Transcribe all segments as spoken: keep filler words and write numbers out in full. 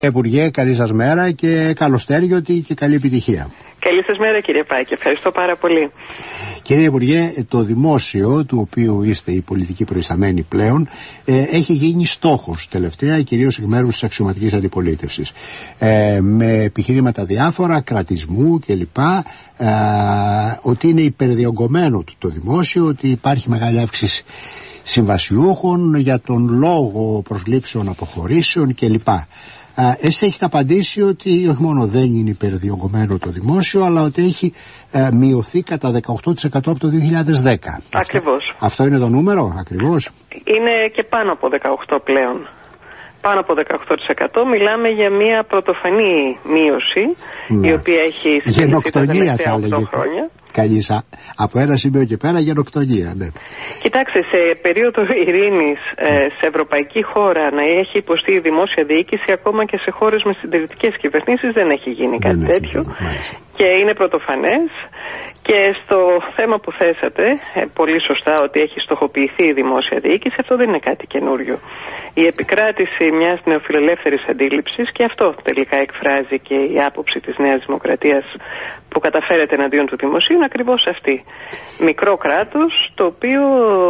Υπουργέ, καλή σας μέρα και καλοστέριωτη και καλή επιτυχία. Καλή σας μέρα κύριε Πάκη, ευχαριστώ πάρα πολύ. Κύριε Υπουργέ, το δημόσιο, του οποίου είστε οι πολιτικοί προϊσταμένοι πλέον, ε, έχει γίνει στόχος τελευταία, κυρίως εκ μέρους της αξιωματικής αντιπολίτευσης. Ε, με επιχειρήματα διάφορα, κρατισμού κλπ. Ε, ότι είναι υπερδιογκωμένο το δημόσιο, ότι υπάρχει μεγάλη αύξηση συμβασιούχων για τον λόγο προσλήψεων, αποχωρήσεων κλπ. Εσείς έχετε απαντήσει ότι όχι μόνο δεν είναι υπερδιογκωμένο το δημόσιο, αλλά ότι έχει ε, μειωθεί κατά δεκαοκτώ τοις εκατό από το δύο χιλιάδες δέκα. Ακριβώς. Αυτό, αυτό είναι το νούμερο, ακριβώς. Είναι και πάνω από δεκαοκτώ πλέον. Πάνω από δεκαοκτώ τοις εκατό. Μιλάμε για μια πρωτοφανή μείωση, ναι, η οποία έχει συνεχίσει τα τελευταία οκτώ χρόνια. Καλή, από ένα σημείο και πέρα γενοκτονία, ναι. Κοιτάξτε, σε περίοδο ειρήνης ε, σε ευρωπαϊκή χώρα να έχει υποστεί η δημόσια διοίκηση, ακόμα και σε χώρες με συντηρητικές κυβερνήσεις, δεν έχει γίνει κάτι δεν τέτοιο. Γίνει, και είναι πρωτοφανές. Και στο θέμα που θέσατε, ε, πολύ σωστά, ότι έχει στοχοποιηθεί η δημόσια διοίκηση, αυτό δεν είναι κάτι καινούριο. Η επικράτηση μιας νεοφιλελεύθερης αντίληψης, και αυτό τελικά εκφράζει και η άποψη της Νέας Δημοκρατίας που καταφέρεται εναντίον του δημοσίου, είναι ακριβώς αυτή. Μικρό κράτος, το οποίο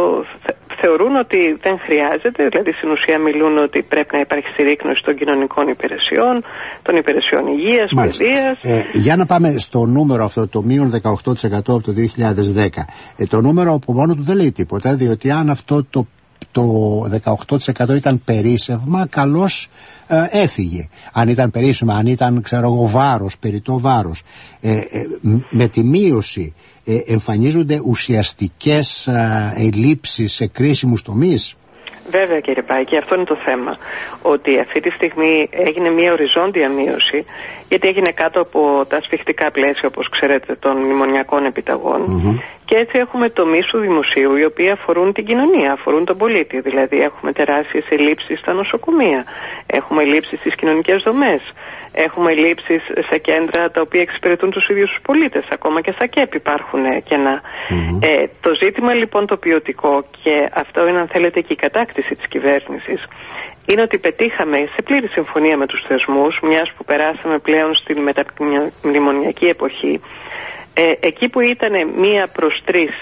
θεωρούν ότι δεν χρειάζεται, δηλαδή στην ουσία μιλούν ότι πρέπει να υπάρχει συρρίκνωση των κοινωνικών υπηρεσιών, των υπηρεσιών υγείας, παιδείας. Ε, για να πάμε στο νούμερο αυτό, το μείον δεκαοκτώ τοις εκατό από το δύο χιλιάδες δέκα. Ε, το νούμερο από μόνο του δεν λέει τίποτα, διότι αν αυτό το το δεκαοκτώ τοις εκατό ήταν περίσσευμα, καλώς ε, έφυγε. Αν ήταν περίσσευμα, αν ήταν, ξέρω εγώ, βάρος, περιττό βάρος. Ε, ε, με τη μείωση ε, εμφανίζονται ουσιαστικές ε, ελλείψεις σε κρίσιμους τομείς. Βέβαια κύριε Πάκη, αυτό είναι το θέμα. Ότι αυτή τη στιγμή έγινε μια οριζόντια μείωση, γιατί έγινε κάτω από τα σφιχτικά πλαίσια, όπως ξέρετε, των μνημονιακών επιταγών. Mm-hmm. Και έτσι έχουμε τομείς του δημοσίου οι οποίοι αφορούν την κοινωνία, αφορούν τον πολίτη. Δηλαδή έχουμε τεράστιες ελλείψεις στα νοσοκομεία, έχουμε ελλείψεις στις κοινωνικές δομές, έχουμε ελλείψεις σε κέντρα τα οποία εξυπηρετούν τους ίδιους τους πολίτες. Ακόμα και στα ΚΕΠ υπάρχουν κενά. Mm-hmm. Ε, το ζήτημα λοιπόν το ποιοτικό, και αυτό είναι αν θέλετε και η κατάκτηση της κυβέρνησης, είναι ότι πετύχαμε σε πλήρη συμφωνία με τους θεσμούς, μιας που περάσαμε πλέον στην μεταμνημονιακή εποχή, ε, εκεί που ήταν μία προς τρεις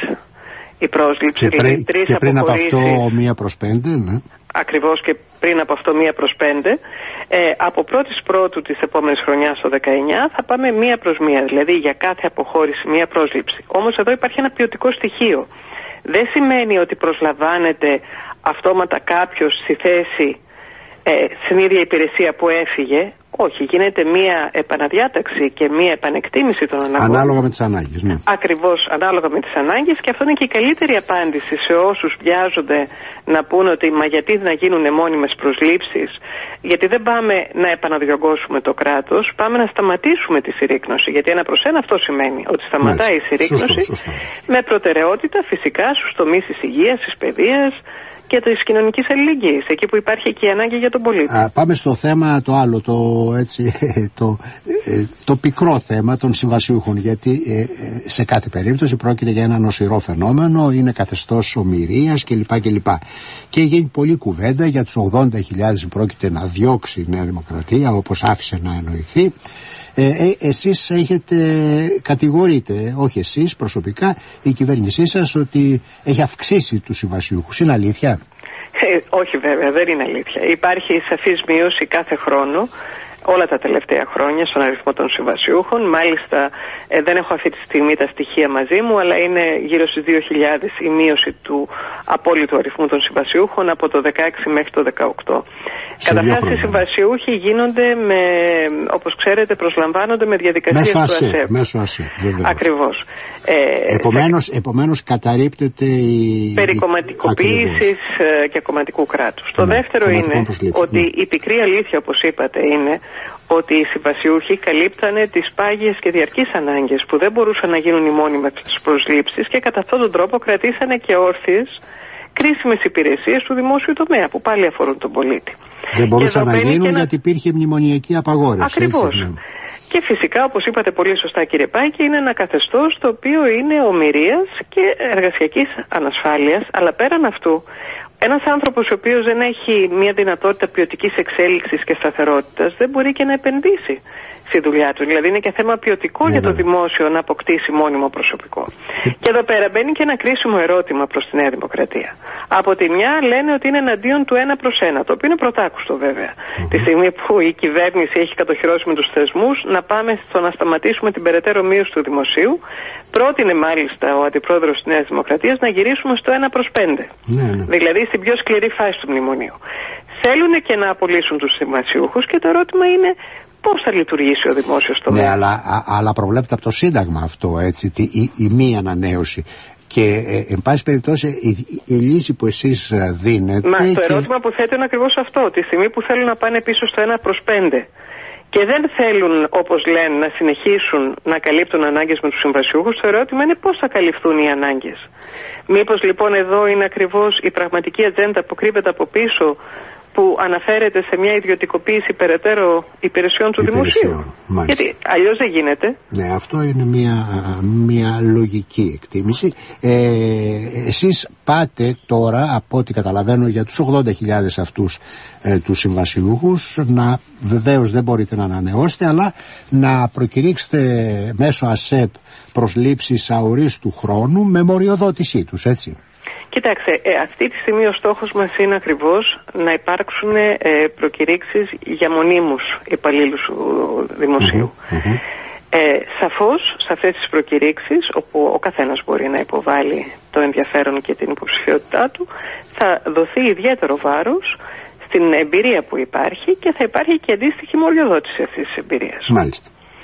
η πρόσληψη, και, δηλαδή τρεις και πριν από αποχωρήσεις, αυτό μία προς πέντε, ναι. Ακριβώς, και πριν από αυτό μία προς πέντε. Ε, από πρώτης πρώτου της επόμενης χρονιάς το δεκαεννιά θα πάμε μία προς μία, δηλαδή για κάθε αποχώρηση μία πρόσληψη. Όμως εδώ υπάρχει ένα ποιοτικό στοιχείο. Δεν σημαίνει ότι προσλαμβάνεται αυτόματα κάποιος στη θέση, ε, στην ίδια υπηρεσία που έφυγε. Όχι, γίνεται μία επαναδιάταξη και μία επανεκτίμηση των αναγκών. Ανάλογα με τις ανάγκες, ναι. Ακριβώς, ανάλογα με τις ανάγκες, και αυτό είναι και η καλύτερη απάντηση σε όσους βιάζονται να πούν ότι μα γιατί να γίνουν μόνιμες προσλήψεις. Γιατί δεν πάμε να επαναδιωγγώσουμε το κράτος, πάμε να σταματήσουμε τη συρρίκνωση. Γιατί ένα προς ένα αυτό σημαίνει ότι σταματάει η συρρίκνωση, σωστό, σωστό, με προτεραιότητα φυσικά στους τομείς της υγείας, της παιδείας και της κοινωνικής αλληλεγγύης, εκεί που υπάρχει και η ανάγκη για τον πολίτη. Α, πάμε στο θέμα το άλλο, το, έτσι, το, ε, το πικρό θέμα των συμβασιούχων, γιατί ε, σε κάθε περίπτωση πρόκειται για ένα νοσηρό φαινόμενο, είναι καθεστώς ομηρίας κλπ. κλπ. Και γίνει πολλή κουβέντα για τους ογδόντα χιλιάδες που πρόκειται να διώξει η Νέα Δημοκρατία, όπως άφησε να εννοηθεί. Ε, ε, εσείς έχετε, κατηγορείτε, όχι εσείς προσωπικά, η κυβέρνησή σας, ότι έχει αυξήσει τους συμβασιούχους. Είναι αλήθεια? Ε, όχι βέβαια, δεν είναι αλήθεια. Υπάρχει σαφής μείωση κάθε χρόνο, όλα τα τελευταία χρόνια, στον αριθμό των συμβασιούχων. Μάλιστα ε, δεν έχω αυτή τη στιγμή τα στοιχεία μαζί μου, αλλά είναι γύρω στις δύο χιλιάδες η μείωση του απόλυτου αριθμού των συμβασιούχων από το δεκαέξι μέχρι το δεκαοκτώ. Καταρχάς οι συμβασιούχοι γίνονται με, όπως ξέρετε, προσλαμβάνονται με διαδικασίες του ΑΣΕΠ. Μέσω ΑΣΕΠ, βέβαια. Ακριβώς. Ε, επομένως, θα... επομένως καταρρίπτεται η... περί κομματικοποίησης και κομματικού κράτους. Το ναι, δεύτερο είναι ότι η πικρή αλήθεια, όπως είπατε, είναι ότι οι συμβασιούχοι καλύπτανε τις πάγιες και διαρκείς ανάγκες που δεν μπορούσαν να γίνουν οι μόνιμες προσλήψεις, και κατά αυτόν τον τρόπο κρατήσανε και όρθιες κρίσιμες υπηρεσίες του δημόσιου τομέα που πάλι αφορούν τον πολίτη. Δεν μπορούσαν να γίνουν ένα... γιατί υπήρχε μνημονιακή απαγόρευση. Ακριβώς. Έτσι, ναι. Και φυσικά, όπως είπατε πολύ σωστά κύριε Πάκη, είναι ένα καθεστώς το οποίο είναι ομηρίας και εργασιακής ανασφάλειας, αλλά πέραν αυτού Ένας άνθρωπος ο οποίος δεν έχει μια δυνατότητα ποιοτικής εξέλιξης και σταθερότητας δεν μπορεί και να επενδύσει στη δουλειά του. Δηλαδή είναι και θέμα ποιοτικό yeah. για το δημόσιο να αποκτήσει μόνιμο προσωπικό. Και εδώ πέρα μπαίνει και ένα κρίσιμο ερώτημα προς τη Νέα Δημοκρατία. Από τη μια λένε ότι είναι εναντίον του ένα προς ένα, το οποίο είναι πρωτάκουστο βέβαια. Mm-hmm. Τη στιγμή που η κυβέρνηση έχει κατοχυρώσει με τους θεσμούς να πάμε στο να σταματήσουμε την περαιτέρω μείωση του δημοσίου. Πρότεινε μάλιστα ο αντιπρόεδρος της Νέας Δημοκρατίας να γυρίσουμε στο ένα προς πέντε. Mm-hmm. Δηλαδή στην πιο σκληρή φάση του μνημονίου. Θέλουν και να απολύσουν τους συμβασιούχους και το ερώτημα είναι πώς θα λειτουργήσει ο δημόσιος τομέας. Ναι, αλλά, α, αλλά προβλέπεται από το Σύνταγμα αυτό, έτσι, τη, η, η μη ανανέωση. Και, ε, εν πάση περιπτώσει, η, η λύση που εσείς δίνετε... Μα το και... ερώτημα που θέτω είναι ακριβώς αυτό. Τη στιγμή που θέλουν να πάνε πίσω στο ένα προς πέντε και δεν θέλουν, όπως λένε, να συνεχίσουν να καλύπτουν ανάγκες με τους συμβασιούχους, το ερώτημα είναι πώς θα καλυφθούν οι ανάγκες. Μήπως λοιπόν εδώ είναι ακριβώς η πραγματική ατζέντα που κρύβεται από πίσω, που αναφέρεται σε μια ιδιωτικοποίηση περαιτέρω υπηρεσιών του υπηρεσιών, δημοσίου. Μάλιστα. Γιατί αλλιώς δεν γίνεται. Ναι, αυτό είναι μια, μια λογική εκτίμηση. Ε, εσείς πάτε τώρα, από ό,τι καταλαβαίνω, για τους ογδόντα χιλιάδες αυτούς ε, τους συμβασιούχους, να βεβαίως δεν μπορείτε να ανανεώσετε, αλλά να προκηρύξετε μέσω ΑΣΕΠ προσλήψεις αορίστου χρόνου με μοριοδότησή τους, έτσι. Κοιτάξτε, ε, αυτή τη στιγμή ο στόχος μας είναι ακριβώς να υπάρξουν ε, προκηρύξεις για μονίμους υπαλλήλους δημοσίου. Mm-hmm. Ε, σαφώς, σε αυτές τις προκηρύξεις, όπου ο καθένας μπορεί να υποβάλει το ενδιαφέρον και την υποψηφιότητά του, θα δοθεί ιδιαίτερο βάρος στην εμπειρία που υπάρχει και θα υπάρχει και αντίστοιχη μοριοδότηση αυτής της εμπειρίας. Μάλιστα.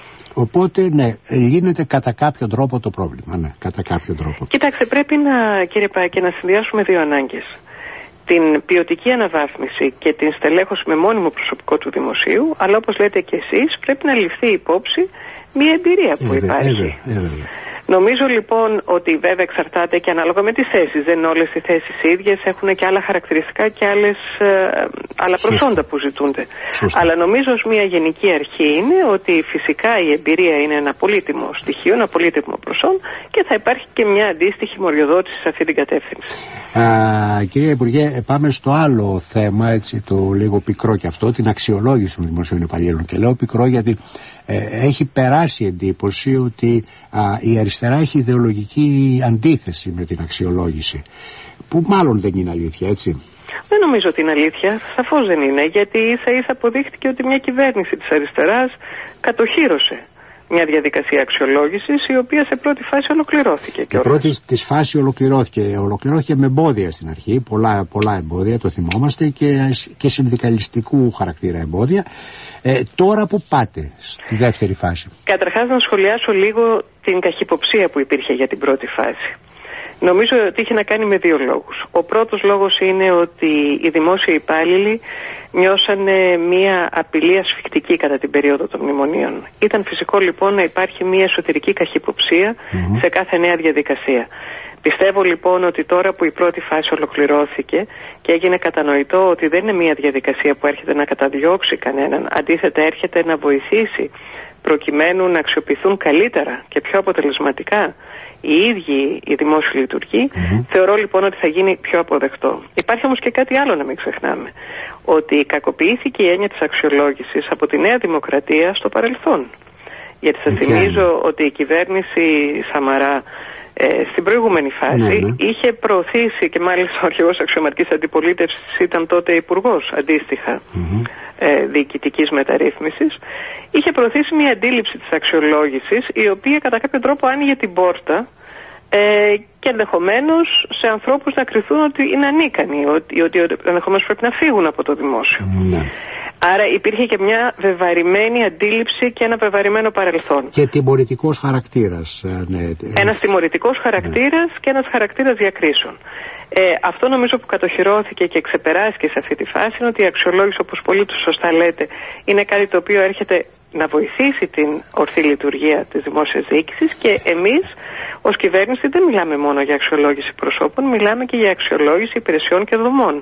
Οπότε, ναι, λύνεται κατά κάποιο τρόπο το πρόβλημα. Ναι, κατά κάποιο τρόπο. Κοιτάξτε, πρέπει να, κύριε Πάκη, να συνδυάσουμε δύο ανάγκες. Την ποιοτική αναβάθμιση και την στελέχωση με μόνιμο προσωπικό του δημοσίου, αλλά όπως λέτε και εσείς, πρέπει να ληφθεί υπόψη μια εμπειρία που ε, υπάρχει. Ε, ε, ε, Νομίζω λοιπόν ότι βέβαια εξαρτάται και ανάλογα με τις θέσεις. Δεν είναι όλες οι θέσεις ίδιες, έχουν και άλλα χαρακτηριστικά και άλλες, ε, άλλα προσόντα που ζητούνται. Σωστά. Αλλά νομίζω ως μια γενική αρχή είναι ότι φυσικά η εμπειρία είναι ένα πολύτιμο στοιχείο, ένα πολύτιμο προσόν και θα υπάρχει και μια αντίστοιχη μοριοδότηση σε αυτή την κατεύθυνση. Α, κυρία Υπουργέ, πάμε στο άλλο θέμα, έτσι το λίγο πικρό και αυτό, την αξιολόγηση των δημοσίων υπαλλήλων. Και λέω πικρό γιατί ε, έχει περάσει εντύπωση ότι α, η αριστερά έχει ιδεολογική αντίθεση με την αξιολόγηση, που μάλλον δεν είναι αλήθεια, έτσι. Δεν νομίζω ότι είναι αλήθεια, σαφώς δεν είναι, γιατί ίσα ίσα αποδείχτηκε ότι μια κυβέρνηση της αριστεράς κατοχύρωσε μια διαδικασία αξιολόγησης η οποία σε πρώτη φάση ολοκληρώθηκε. Και πρώτη της φάση ολοκληρώθηκε. Ολοκληρώθηκε με εμπόδια στην αρχή, πολλά, πολλά εμπόδια, το θυμόμαστε, και, και συνδικαλιστικού χαρακτήρα εμπόδια. Ε, τώρα που πάτε στη δεύτερη φάση? Καταρχάς να σχολιάσω λίγο την καχυποψία που υπήρχε για την πρώτη φάση. Νομίζω ότι είχε να κάνει με δύο λόγους. Ο πρώτος λόγος είναι ότι οι δημόσιοι υπάλληλοι νιώσανε μία απειλή ασφικτική κατά την περίοδο των μνημονίων. Ήταν φυσικό λοιπόν να υπάρχει μία εσωτερική καχυποψία mm-hmm. σε κάθε νέα διαδικασία. Πιστεύω λοιπόν ότι τώρα που η πρώτη φάση ολοκληρώθηκε και έγινε κατανοητό ότι δεν είναι μία διαδικασία που έρχεται να καταδιώξει κανέναν, αντίθετα έρχεται να βοηθήσει προκειμένου να αξιοποιηθούν καλύτερα και πιο αποτελεσματικά οι ίδιοι οι δημόσιοι λειτουργοί, mm-hmm. θεωρώ λοιπόν ότι θα γίνει πιο αποδεκτό. Υπάρχει όμως και κάτι άλλο να μην ξεχνάμε. Ότι κακοποιήθηκε η έννοια της αξιολόγησης από τη Νέα Δημοκρατία στο παρελθόν. Γιατί σας okay. θυμίζω ότι η κυβέρνηση Σαμαρά ε, στην προηγούμενη φάση ναι, ναι. είχε προωθήσει, και μάλιστα ο αρχηγός αξιωματικής αντιπολίτευσης ήταν τότε υπουργός αντίστοιχα mm-hmm. ε, διοικητικής μεταρρύθμισης, είχε προωθήσει μια αντίληψη της αξιολόγησης η οποία κατά κάποιο τρόπο άνοιγε την πόρτα ε, και ενδεχομένως σε ανθρώπους να κριθούν ότι είναι ανίκανοι, ότι, ότι ενδεχομένως πρέπει να φύγουν από το δημόσιο. Mm-hmm. Άρα υπήρχε και μια βεβαρημένη αντίληψη και ένα βεβαρημένο παρελθόν. Και τιμωρητικός χαρακτήρας. Ναι. Ένας τιμωρητικός χαρακτήρας ναι. και ένας χαρακτήρας διακρίσεων. Ε, αυτό νομίζω που κατοχυρώθηκε και ξεπεράστηκε σε αυτή τη φάση είναι ότι η αξιολόγηση, όπως πολύ του σωστά λέτε, είναι κάτι το οποίο έρχεται να βοηθήσει την ορθή λειτουργία της δημόσιας διοίκησης και εμείς ως κυβέρνηση δεν μιλάμε μόνο για αξιολόγηση προσώπων, μιλάμε και για αξιολόγηση υπηρεσιών και δομών.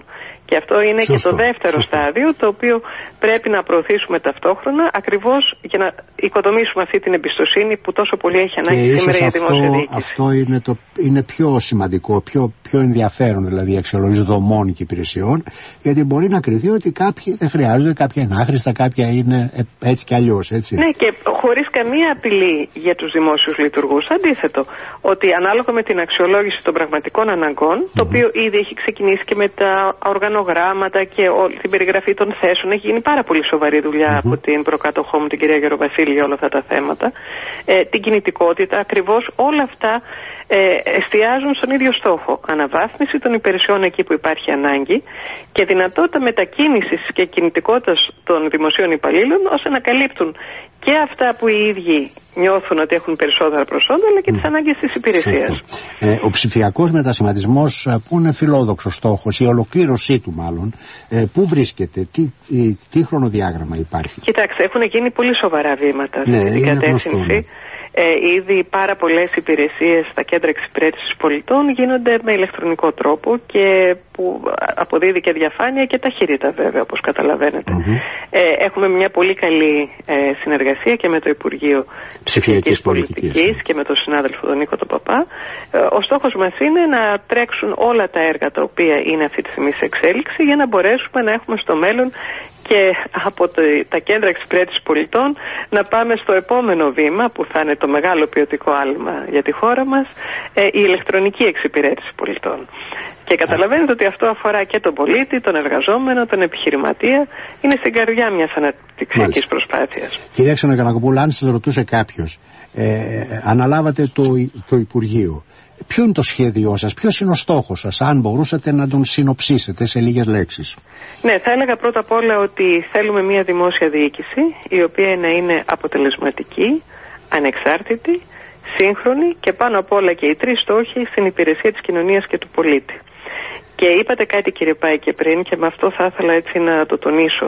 Και αυτό είναι Σωστό. και το δεύτερο Σωστό. στάδιο, το οποίο πρέπει να προωθήσουμε ταυτόχρονα, ακριβώς για να οικοδομήσουμε αυτή την εμπιστοσύνη που τόσο πολύ έχει ανάγκη και σήμερα η δημόσια διοίκηση. Αυτό είναι, το, είναι πιο σημαντικό, πιο, πιο ενδιαφέρον, δηλαδή η αξιολόγηση δομών και υπηρεσιών, γιατί μπορεί να κριθεί ότι κάποιοι δεν χρειάζονται, κάποια είναι άχρηστα, κάποια είναι έτσι κι αλλιώς. Έτσι. Ναι, και χωρίς καμία απειλή για τους δημόσιους λειτουργούς. Αντίθετο, ότι ανάλογα με την αξιολόγηση των πραγματικών αναγκών, mm-hmm. το οποίο ήδη έχει ξεκινήσει και με τα οργανογράμματα και όλη την περιγραφή των θέσεων, έχει γίνει πάρα πολύ σοβαρή δουλειά mm-hmm. από την προκάτοχό μου, την κυρία Γεροβασίλη, για όλα αυτά τα θέματα. Ε, την κινητικότητα, ακριβώς όλα αυτά ε, εστιάζουν στον ίδιο στόχο. Αναβάθμιση των υπηρεσιών εκεί που υπάρχει ανάγκη και δυνατότητα μετακίνησης και κινητικότητας των δημοσίων υπαλλήλων ώστε να καλύπτουν και αυτά που οι ίδιοι νιώθουν ότι έχουν περισσότερα προσόντα, αλλά και τις ανάγκες της υπηρεσίας. Ε, ο ψηφιακός μετασχηματισμός, που είναι φιλόδοξος στόχος, η ολοκλήρωσή του μάλλον, ε, πού βρίσκεται, τι, τι χρονοδιάγραμμα υπάρχει? Κοιτάξτε, έχουν γίνει πολύ σοβαρά βήματα ναι, σε αυτή την κατεύθυνση. Ε, ήδη πάρα πολλές υπηρεσίες στα κέντρα εξυπηρέτησης πολιτών γίνονται με ηλεκτρονικό τρόπο και που αποδίδει και διαφάνεια και ταχύτητα, βέβαια, όπως καταλαβαίνετε. Mm-hmm. Ε, έχουμε μια πολύ καλή ε, συνεργασία και με το Υπουργείο Ψηφιακής Πολιτικής, Πολιτικής και με τον συνάδελφο τον Νίκο τον Παπά. Ε, ο στόχος μας είναι να τρέξουν όλα τα έργα τα οποία είναι αυτή τη στιγμή σε εξέλιξη για να μπορέσουμε να έχουμε στο μέλλον και από το, τα κέντρα εξυπηρέτησης πολιτών να πάμε στο επόμενο βήμα που θα είναι το μεγάλο ποιοτικό άλμα για τη χώρα μας, ε, η ηλεκτρονική εξυπηρέτηση πολιτών. Και καταλαβαίνετε ότι αυτό αφορά και τον πολίτη, τον εργαζόμενο, τον επιχειρηματία, είναι στην καρδιά μιας αναπτυξιακής προσπάθειας. Κυρία Ξενογιαννακοπούλου, αν σας ρωτούσε κάποιος, ε, αναλάβατε το, το Υπουργείο. Ποιο είναι το σχέδιό σας, ποιος είναι ο στόχος σας, αν μπορούσατε να τον συνοψίσετε σε λίγες λέξεις? Ναι, θα έλεγα πρώτα απ' όλα ότι θέλουμε μια δημόσια διοίκηση η οποία να είναι αποτελεσματική, ανεξάρτητη, σύγχρονη και πάνω απ' όλα και οι τρεις στόχοι στην υπηρεσία της κοινωνίας και του πολίτη. Και είπατε κάτι, κύριε Πάικε, πριν, και με αυτό θα ήθελα έτσι να το τονίσω,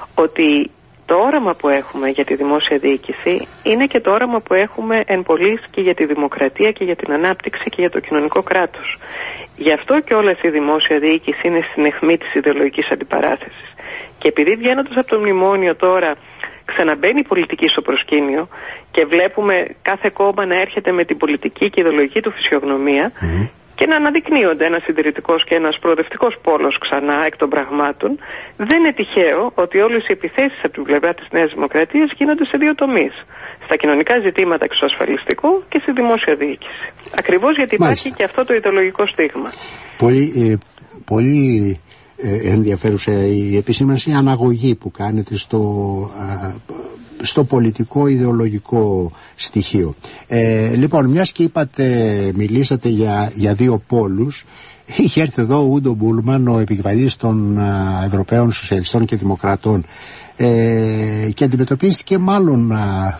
ότι το όραμα που έχουμε για τη δημόσια διοίκηση είναι και το όραμα που έχουμε εν πολλοίς και για τη δημοκρατία και για την ανάπτυξη και για το κοινωνικό κράτος. Γι' αυτό και όλες η δημόσια διοίκηση είναι στην αιχμή της ιδεολογικής αντιπαράθεσης. Και επειδή βγαίνοντας από το μνημόνιο τώρα ξαναμπαίνει η πολιτική στο προσκήνιο και βλέπουμε κάθε κόμμα να έρχεται με την πολιτική και ιδεολογική του φυσιογνωμία, mm-hmm. και να αναδεικνύονται ένας συντηρητικός και ένας προοδευτικός πόλος ξανά εκ των πραγμάτων, δεν είναι τυχαίο ότι όλες οι επιθέσεις από την πλευρά της Νέας Δημοκρατίας γίνονται σε δύο τομείς. Στα κοινωνικά ζητήματα και στο ασφαλιστικό και στη δημόσια διοίκηση. Ακριβώς γιατί υπάρχει Μάλιστα. και αυτό το ιδεολογικό στίγμα. Πολύ, ε, πολύ ε, ενδιαφέρουσα η επισήμανση, η αναγωγή που κάνετε στο... Ε, στο πολιτικό ιδεολογικό στοιχείο. Ε, λοιπόν, μιας και είπατε, μιλήσατε για, για δύο πόλους, είχε έρθει εδώ ο Ούντο Μπούλμαν, ο επικεφαλής των α, Ευρωπαίων Σοσιαλιστών και Δημοκρατών, ε, και αντιμετωπίστηκε μάλλον α,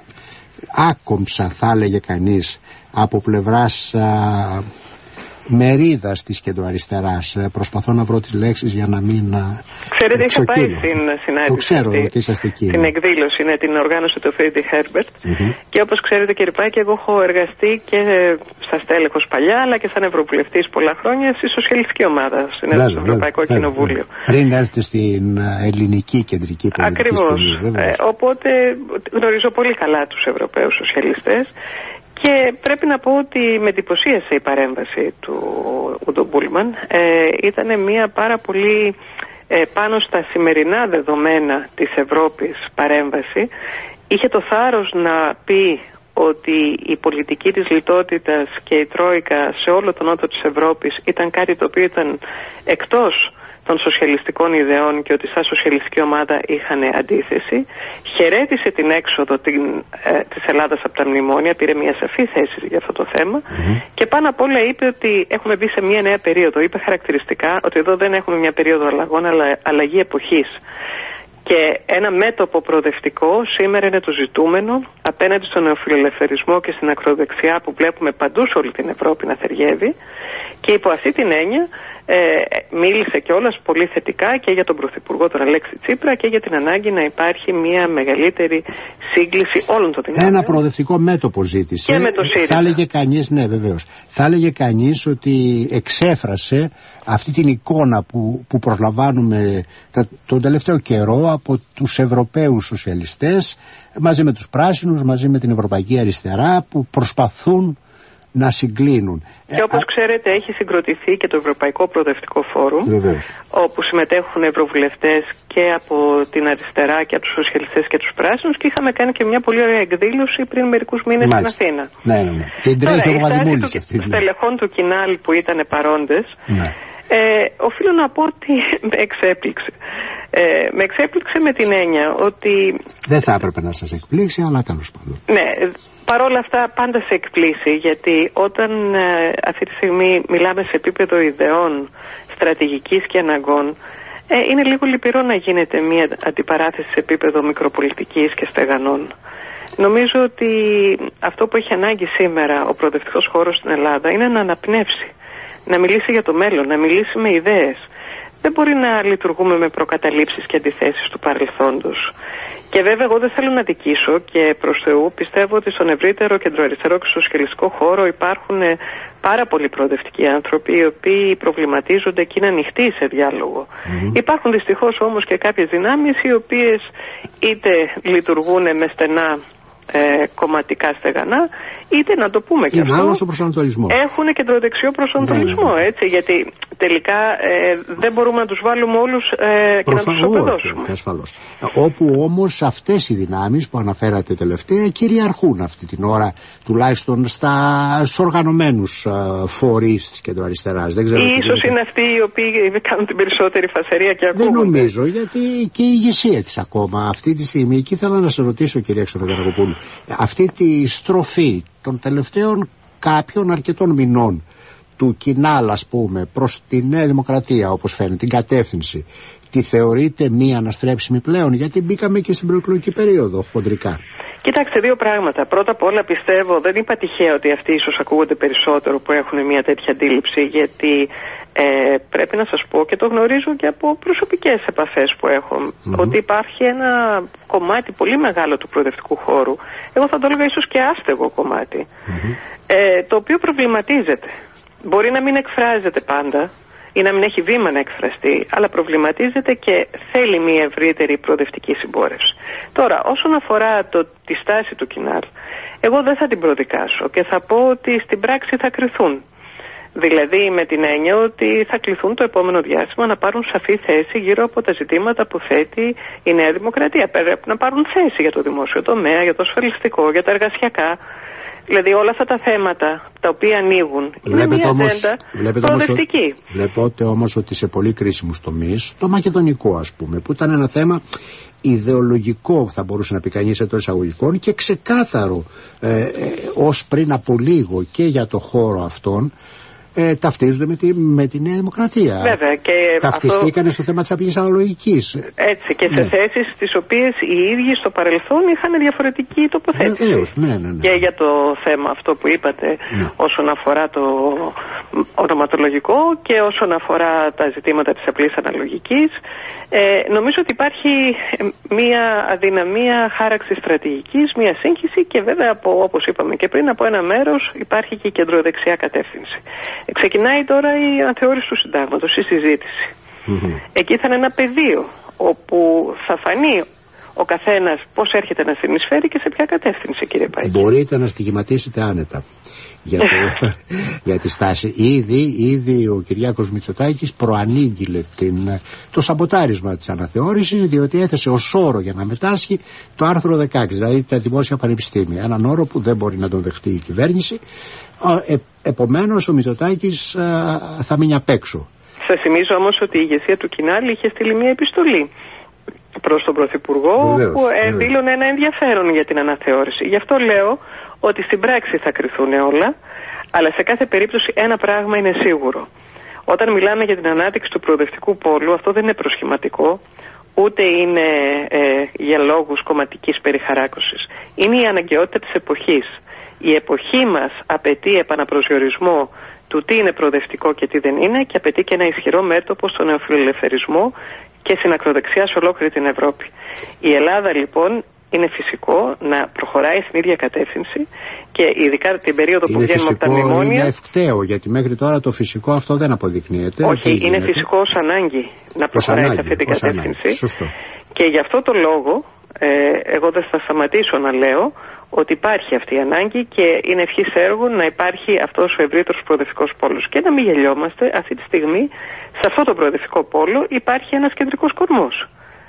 άκομψα, θα έλεγε κανείς, από πλευράς α, μερίδας της κεντροαριστεράς. Προσπαθώ να βρω τις λέξεις για να μην. Ξέρετε, είχα πάει στην συνάντηση. Το ξέρω ότι είσαστε εκεί. Την εκδήλωση, ναι, την οργάνωσε το Φρέντι Χέρμπερτ. Mm-hmm. Και όπως ξέρετε, κύριε Πάκη, εγώ έχω εργαστεί και στα στέλεχος παλιά, αλλά και σαν Ευρωβουλευτής πολλά χρόνια στη Σοσιαλιστική Ομάδα, στο Ευρωπαϊκό βέβαια, Κοινοβούλιο. Βέβαια. Πριν έρθετε στην ελληνική κεντρική πολιτική. Ακριβώς. Ε, οπότε γνωρίζω πολύ καλά τους Ευρωπαίους Σοσιαλιστές. Και πρέπει να πω ότι με εντυπωσίασε η παρέμβαση του Ούντο Μπούλμαν. Ε, ήταν μια πάρα πολύ ε, πάνω στα σημερινά δεδομένα της Ευρώπης παρέμβαση. Είχε το θάρρος να πει ότι η πολιτική της λιτότητας και η Τρόικα σε όλο τον νότο της Ευρώπης ήταν κάτι το οποίο ήταν εκτός των σοσιαλιστικών ιδεών και ότι σαν σοσιαλιστική ομάδα είχαν αντίθεση. Χαιρέτησε την έξοδο την, ε, της Ελλάδας από τα μνημόνια, πήρε μια σαφή θέση για αυτό το θέμα mm-hmm. και πάνω απ' όλα είπε ότι έχουμε μπει σε μια νέα περίοδο. Είπε χαρακτηριστικά ότι εδώ δεν έχουμε μια περίοδο αλλαγών, αλλά αλλαγή εποχής. Και ένα μέτωπο προοδευτικό σήμερα είναι το ζητούμενο απέναντι στον νεοφιλελευθερισμό και στην ακροδεξιά που βλέπουμε παντού σε όλη την Ευρώπη να θεριεύει, και υπό αυτή την έννοια ε, μίλησε κιόλας πολύ θετικά και για τον Πρωθυπουργό τον Αλέξη Τσίπρα και για την ανάγκη να υπάρχει μια μεγαλύτερη σύγκληση όλων των δυνάμεων. Ένα προοδευτικό μέτωπο ζήτησε. Και με το ΣΥΡΙΖΑ. Θα έλεγε κανείς, ναι βεβαίως, θα έλεγε κανείς ότι εξέφρασε αυτή την εικόνα που, που προσλαμβάνουμε τα, τον τελευταίο καιρό από τους Ευρωπαίους σοσιαλιστές μαζί με τους πράσινους, μαζί με την Ευρωπαϊκή Αριστερά, που προσπαθούν να συγκλίνουν. Και όπως ξέρετε έχει συγκροτηθεί και το Ευρωπαϊκό Προοδευτικό Φόρουμ, Βεβαίως. όπου συμμετέχουν ευρωβουλευτές και από την αριστερά και από τους σοσιαλιστές και τους πράσινους, και είχαμε κάνει και μια πολύ ωραία εκδήλωση πριν μερικούς μήνες στην Αθήνα. Ναι, ναι, ναι. Την τρέχει ο Παπαδημούλης αυτή. Των στελεχών του Κινάλ που ήταν παρόντες, ναι. ε, οφείλω να πω ότι με εξέπληξε. Ε, με εξέπληξε με την έννοια ότι... Δεν θα έπρεπε να σας εκπλήξει, αλλά τέλος πάντων. Ναι, παρόλα αυτά πάντα σε εκπλήσει, γιατί όταν ε, αυτή τη στιγμή μιλάμε σε επίπεδο ιδεών, στρατηγικής και αναγκών, ε, είναι λίγο λυπηρό να γίνεται μια αντιπαράθεση σε επίπεδο μικροπολιτικής και στεγανών. Νομίζω ότι αυτό που έχει ανάγκη σήμερα ο προοδευτικός χώρος στην Ελλάδα είναι να αναπνεύσει, να μιλήσει για το μέλλον, να μιλήσει με ιδέες. Δεν μπορεί να λειτουργούμε με προκαταλήψεις και αντιθέσεις του παρελθόντος. Και βέβαια εγώ δεν θέλω να δικήσω και προς Θεού πιστεύω ότι στον ευρύτερο κεντροαριστερό και σοσιαλιστικό χώρο υπάρχουν πάρα πολλοί προοδευτικοί άνθρωποι οι οποίοι προβληματίζονται και είναι ανοιχτοί σε διάλογο. Mm-hmm. Υπάρχουν δυστυχώς όμως και κάποιες δυνάμεις οι οποίες είτε λειτουργούν με στενά Ε, κομματικά στεγανά, είτε να το πούμε και είναι αυτό, έχουν κεντροδεξιό προσανατολισμό, ναι, ναι, ναι. έτσι, γιατί τελικά ε, δεν μπορούμε να τους βάλουμε όλους ε, και να τους οπεδώσουμε. Ασφαλώς. Όπου όμως αυτές οι δυνάμεις που αναφέρατε τελευταία κυριαρχούν αυτή την ώρα, τουλάχιστον στα, στους οργανωμένους uh, φορείς της κεντροαριστεράς. Δεν ξέρω. Ίσως είναι αυτοί οι οποίοι κάνουν την περισσότερη φασαρία και ακούγονται. Δεν νομίζω, γιατί και η ηγεσία της ακόμα αυτή τη στιγμή. Εκεί ήθελα να σε ρωτήσω, κυρία Ξενογαρακοπούλου, αυτή τη στροφή των τελευταίων κάποιων αρκετών μηνών του Κινάλ, ας πούμε, προς τη Νέα Δημοκρατία, όπως φαίνεται, την κατεύθυνση, τη θεωρείτε μία αναστρέψιμη πλέον? Γιατί μπήκαμε και στην προεκλογική περίοδο χοντρικά. Κοιτάξτε, δύο πράγματα. Πρώτα απ' όλα πιστεύω, δεν είπα τυχαία ότι αυτοί ίσως ακούγονται περισσότερο που έχουν μια τέτοια αντίληψη, γιατί ε, πρέπει να σας πω και το γνωρίζω και από προσωπικές επαφές που έχω, mm-hmm. ότι υπάρχει ένα κομμάτι πολύ μεγάλο του προοδευτικού χώρου, εγώ θα το έλεγα ίσως και άστεγο κομμάτι, mm-hmm. ε, το οποίο προβληματίζεται. Μπορεί να μην εκφράζεται πάντα ή να μην έχει βήμα να εκφραστεί, αλλά προβληματίζεται και θέλει μια ευρύτερη προοδευτική συμπόρευση. Τώρα, όσον αφορά το, τη στάση του Κινάλ, εγώ δεν θα την προδικάσω και θα πω ότι στην πράξη θα κριθούν. Δηλαδή με την έννοια ότι θα κληθούν το επόμενο διάστημα να πάρουν σαφή θέση γύρω από τα ζητήματα που θέτει η Νέα Δημοκρατία. Πρέπει να πάρουν θέση για το δημόσιο τομέα, για το ασφαλιστικό, για τα εργασιακά. Δηλαδή όλα αυτά τα θέματα τα οποία ανοίγουν βλέπετε είναι μια ατζέντα προοδευτική. Βλέπετε όμως ότι σε πολύ κρίσιμους τομείς, το μακεδονικό ας πούμε, που ήταν ένα θέμα ιδεολογικό, θα μπορούσε να πει κανείς εντός εισαγωγικών, και ξεκάθαρο ε, ε, ως πριν από λίγο και για το χώρο αυτόν, Ε, ταυτίζονται με τη, με τη Νέα Δημοκρατία. Βέβαια, και ταυτιστήκανε αυτό... στο θέμα της απλής αναλογικής. Έτσι, και σε ναι. θέσεις τις οποίες οι ίδιοι στο παρελθόν είχαν διαφορετική τοποθέτηση. Βεβαίως, ναι, ναι, ναι. Και για το θέμα αυτό που είπατε, ναι. όσον αφορά το ονοματολογικό και όσον αφορά τα ζητήματα της απλής αναλογικής, ε, νομίζω ότι υπάρχει μια αδυναμία χάραξη στρατηγικής, μια σύγχυση, και βέβαια από, όπως είπαμε και πριν, από ένα μέρος υπάρχει και η κεντροδεξιά κατεύθυνση. Ξεκινάει τώρα η αναθεώρηση του συντάγματος, η συζήτηση. Mm-hmm. Εκεί θα είναι ένα πεδίο όπου θα φανεί ο καθένας πώς έρχεται να συνεισφέρει και σε ποια κατεύθυνση, κύριε Πάκη. Μπορείτε να στοιχηματίσετε άνετα για, το, για τη στάση. Ήδη, ήδη ο Κυριάκος Μητσοτάκης προανήγγειλε την, το σαμποτάρισμα της αναθεώρησης, διότι έθεσε ως όρο για να μετάσχει το άρθρο δεκαέξι, δηλαδή τα δημόσια πανεπιστήμια. Έναν όρο που δεν μπορεί να τον δεχτεί η κυβέρνηση. Ε, επομένως ο Μητσοτάκης ε, θα μείνει απ' έξω. Σας θυμίζω όμως ότι η ηγεσία του Κινάλ είχε στείλει μια επιστολή προς τον Πρωθυπουργό, βεβαίως, που ε, δήλωνε ένα ενδιαφέρον για την αναθεώρηση. Γι' αυτό λέω ότι στην πράξη θα κριθούν όλα, αλλά σε κάθε περίπτωση ένα πράγμα είναι σίγουρο. Όταν μιλάμε για την ανάπτυξη του προοδευτικού πόλου, αυτό δεν είναι προσχηματικό, ούτε είναι ε, για λόγους κομματικής περιχαράκωσης. Είναι η αναγκαιότητα της εποχής. Η εποχή μας απαιτεί επαναπροσδιορισμό του τι είναι προοδευτικό και τι δεν είναι και απαιτεί και ένα ισχυρό μέτωπο στον νεοφιλελευθερισμό και στην ακροδεξιά σε ολόκληρη την Ευρώπη. Η Ελλάδα λοιπόν είναι φυσικό να προχωράει στην ίδια κατεύθυνση και ειδικά την περίοδο είναι που βγαίνουμε φυσικό, από τα μνημόνια. Είναι ευκταίο, γιατί μέχρι τώρα το φυσικό αυτό δεν αποδεικνύεται. Όχι, είναι γίνεται. φυσικό ως ανάγκη να προχωράει ανάγκη, σε αυτή την κατεύθυνση. Σωστό. Και γι' αυτό το λόγο ε, εγώ δεν θα σταματήσω να λέω ότι υπάρχει αυτή η ανάγκη και είναι ευχής έργου να υπάρχει αυτός ο ευρύτερος προοδευτικός πόλος. Και να μην γελιόμαστε, αυτή τη στιγμή σε αυτό το προοδευτικό πόλο υπάρχει ένας κεντρικός κορμός.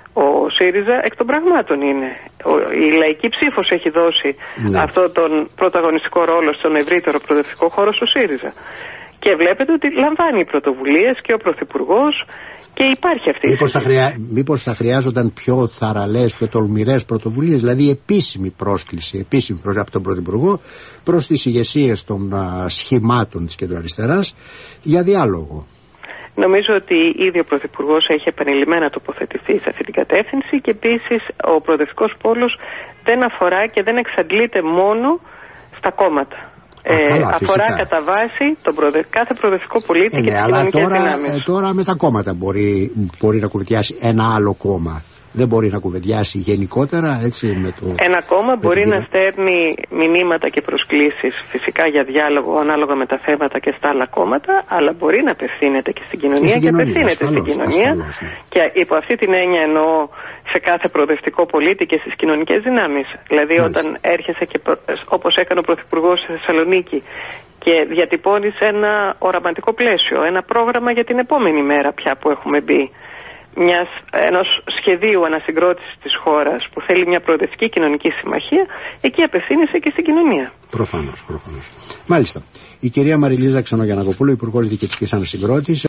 Ο ΣΥΡΙΖΑ εκ των πραγμάτων είναι. Η λαϊκή ψήφος έχει δώσει ναι. αυτό τον πρωταγωνιστικό ρόλο στον ευρύτερο προοδευτικό χώρο στο ΣΥΡΙΖΑ. Και βλέπετε ότι λαμβάνει πρωτοβουλίες και ο Πρωθυπουργός και υπάρχει αυτή μήπως η θα, χρειά... Μήπως θα χρειάζονταν πιο θαραλές, πιο τολμηρές πρωτοβουλίες, δηλαδή επίσημη πρόσκληση, επίσημη πρόσκληση από τον Πρωθυπουργό προς τις ηγεσίες των α, σχημάτων της κεντροαριστεράς για διάλογο. Νομίζω ότι ήδη ο Πρωθυπουργός έχει επανειλημμένα τοποθετηθεί σε αυτή την κατεύθυνση και επίσης ο προοδευτικός πόλος δεν αφορά και δεν εξαντλείται μόνο στα κόμματα. Α, ε, καλά, αφορά φυσικά. κατά βάση τον προδε... κάθε προοδευτικό πολίτη ε, και ναι, τις αλλά κοινωνικές τώρα, δυνάμεις. Ε, τώρα με τα κόμματα μπορεί, μπορεί να κουβεντιάσει ένα άλλο κόμμα. Δεν μπορεί να κουβεντιάσει γενικότερα, έτσι, με το... Ένα κόμμα μπορεί την... να στέλνει μηνύματα και προσκλήσεις φυσικά για διάλογο ανάλογα με τα θέματα και στα άλλα κόμματα, αλλά μπορεί να απευθύνεται και στην κοινωνία και, και απευθύνεται ασφαλώς, στην κοινωνία. Ασφαλώς, ναι. Και υπό αυτή την έννοια εννοώ σε κάθε προοδευτικό πολίτη και στις κοινωνικές δυνάμεις. Δηλαδή Μάλιστα. όταν έρχεσαι και προ... όπως έκανε ο Πρωθυπουργός στη Θεσσαλονίκη και διατυπώνεις ένα οραματικό πλαίσιο, ένα πρόγραμμα για την επόμενη μέρα πια που έχουμε μπει. Μιας, ενός σχεδίου ανασυγκρότησης της χώρας που θέλει μια προοδευτική κοινωνική συμμαχία, εκεί απευθύνεσαι και στην κοινωνία. Προφανώς, προφανώς. Μάλιστα. Η κυρία Μαριλίζα Ξενογιαννακοπούλου, Υπουργός Διοικητικής Ανασυγκρότησης.